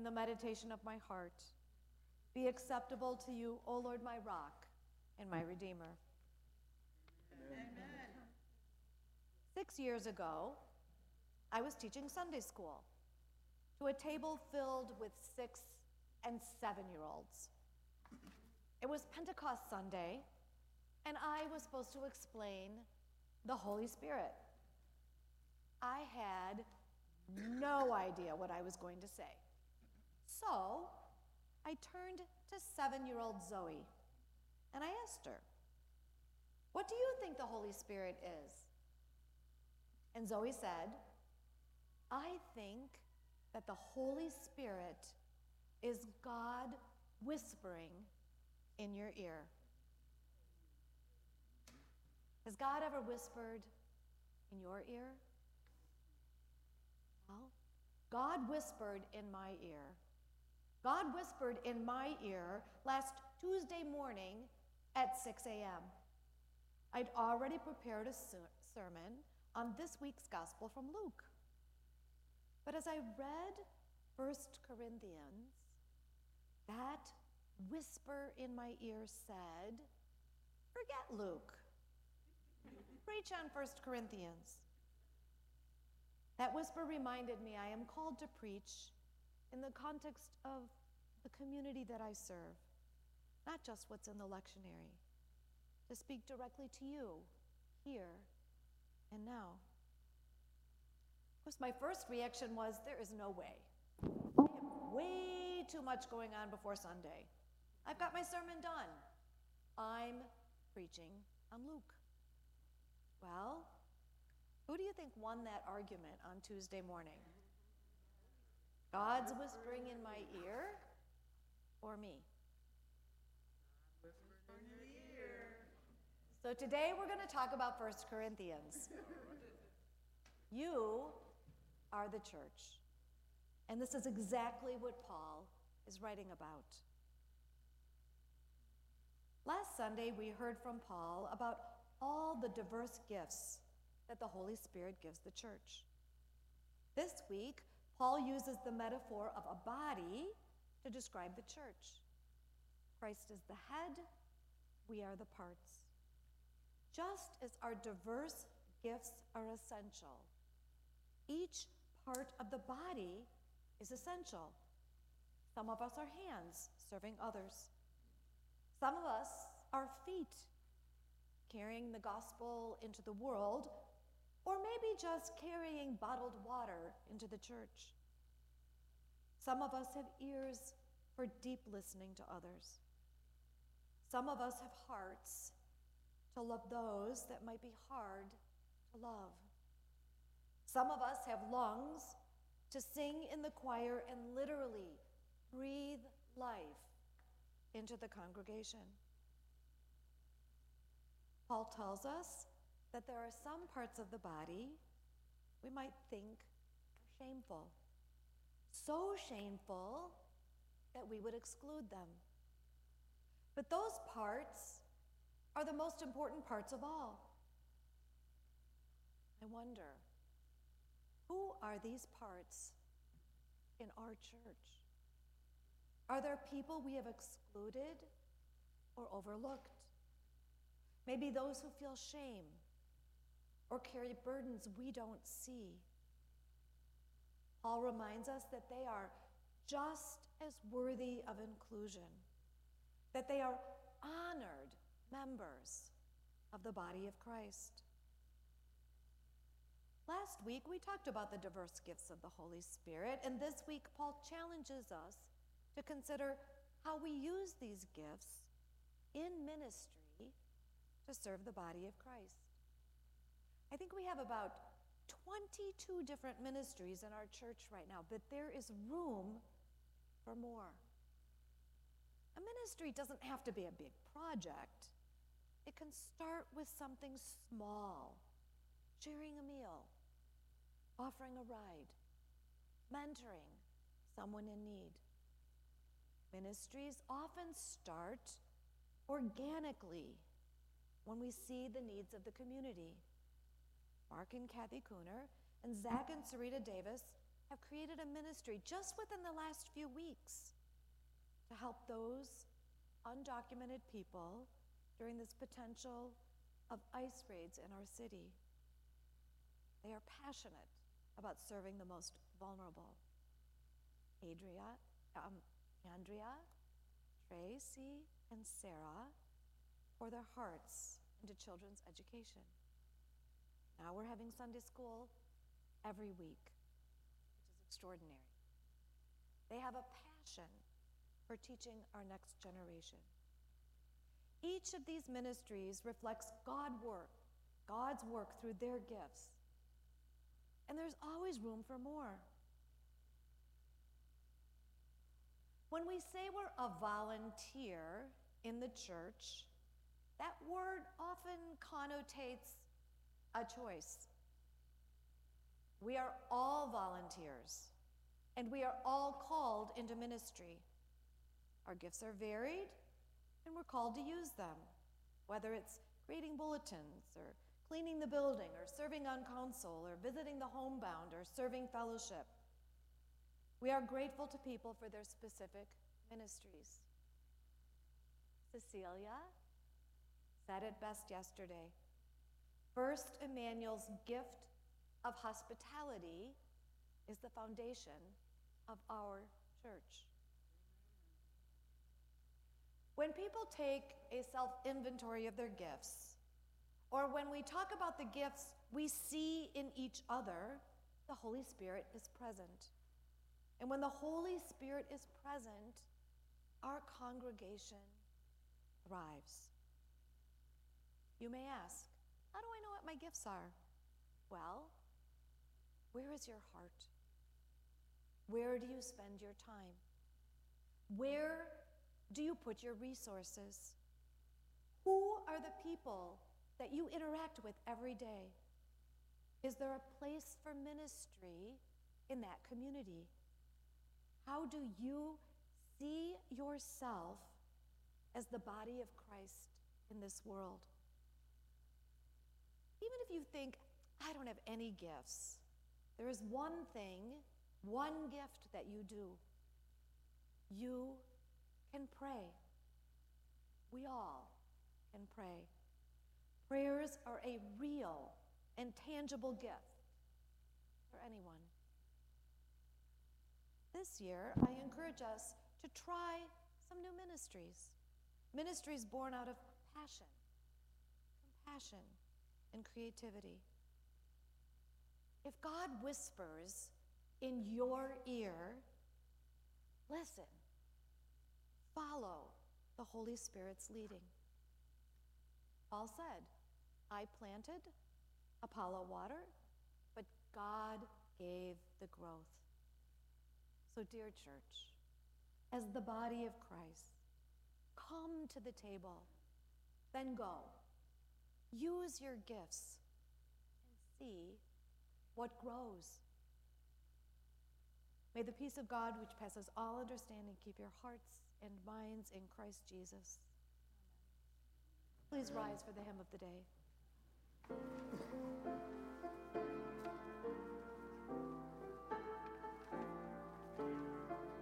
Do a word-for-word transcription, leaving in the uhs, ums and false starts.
the meditation of my heart be acceptable to you, O Lord, my rock and my redeemer. Amen. Six years ago, I was teaching Sunday school to a table filled with six and seven-year-olds. It was Pentecost Sunday, and I was supposed to explain the Holy Spirit. I had no idea what I was going to say. So I turned to seven-year-old Zoe, and I asked her, "What do you think the Holy Spirit is?" And Zoe said, "I think that the Holy Spirit is God whispering in your ear." Has God ever whispered in your ear? Well, God whispered in my ear. God whispered in my ear last Tuesday morning at six a.m. I'd already prepared a ser- sermon on this week's gospel from Luke. But as I read First Corinthians, that whisper in my ear said, "Forget Luke. Preach on First Corinthians." That whisper reminded me I am called to preach in the context of the community that I serve, not just what's in the lectionary, to speak directly to you, here and now. Of course, my first reaction was, there is no way. I have way too much going on before Sunday. I've got my sermon done. I'm preaching on Luke. Well, who do you think won that argument on Tuesday morning? God's whispering in my ear or me? Whispering in your ear. So today we're going to talk about First Corinthians. You are the church. And this is exactly what Paul is writing about. Last Sunday, we heard from Paul about all the diverse gifts that the Holy Spirit gives the church. This week, Paul uses the metaphor of a body to describe the church. Christ is the head, we are the parts. Just as our diverse gifts are essential, each part of the body is essential. Some of us are hands, serving others. Some of us are feet, carrying the gospel into the world, or maybe just carrying bottled water into the church. Some of us have ears for deep listening to others. Some of us have hearts to love those that might be hard to love. Some of us have lungs to sing in the choir and literally breathe life into the congregation. Paul tells us that there are some parts of the body we might think are shameful. So shameful that we would exclude them. But those parts are the most important parts of all. I wonder, who are these parts in our church? Are there people we have excluded or overlooked? Maybe those who feel shame or carry burdens we don't see. Paul reminds us that they are just as worthy of inclusion, that they are honored members of the body of Christ. Last week, we talked about the diverse gifts of the Holy Spirit, and this week, Paul challenges us to consider how we use these gifts in ministry to serve the body of Christ. I think we have about twenty-two different ministries in our church right now, but there is room for more. A ministry doesn't have to be a big project. It can start with something small, sharing a meal, offering a ride, mentoring someone in need. Ministries often start organically when we see the needs of the community. Mark and Kathy Cooner and Zach and Sarita Davis have created a ministry just within the last few weeks to help those undocumented people during this potential of ICE raids in our city. They are passionate about serving the most vulnerable. Adria, um, Andrea, Tracy, and Sarah pour their hearts into children's education. Now we're having Sunday school every week, which is extraordinary. They have a passion for teaching our next generation. Each of these ministries reflects God work, God's work through their gifts. And there's always room for more. When we say we're a volunteer in the church, that word often connotates a choice. We are all volunteers, and we are all called into ministry. Our gifts are varied, and we're called to use them, whether it's creating bulletins, or cleaning the building, or serving on council, or visiting the homebound, or serving fellowship. We are grateful to people for their specific ministries. Cecilia said it best yesterday. First Emmanuel's gift of hospitality is the foundation of our church. When people take a self-inventory of their gifts, or when we talk about the gifts we see in each other, the Holy Spirit is present. And when the Holy Spirit is present, our congregation thrives. You may ask, how do I know what my gifts are? Well, where is your heart? Where do you spend your time? Where do you put your resources? Who are the people that you interact with every day? Is there a place for ministry in that community? How do you see yourself as the body of Christ in this world? Even if you think, I don't have any gifts, there is one thing, one gift that you do. You can pray. We all can pray. Prayers are a real and tangible gift for anyone. This year, I encourage us to try some new ministries. Ministries born out of passion, compassion, and creativity. If God whispers in your ear, listen. Follow the Holy Spirit's leading. Paul said, I planted, Apollo watered, but God gave the growth. So, dear church, as the body of Christ, come to the table, then go. Use your gifts and see what grows. May the peace of God, which passes all understanding, keep your hearts and minds in Christ Jesus. Amen. Please rise for the hymn of the day.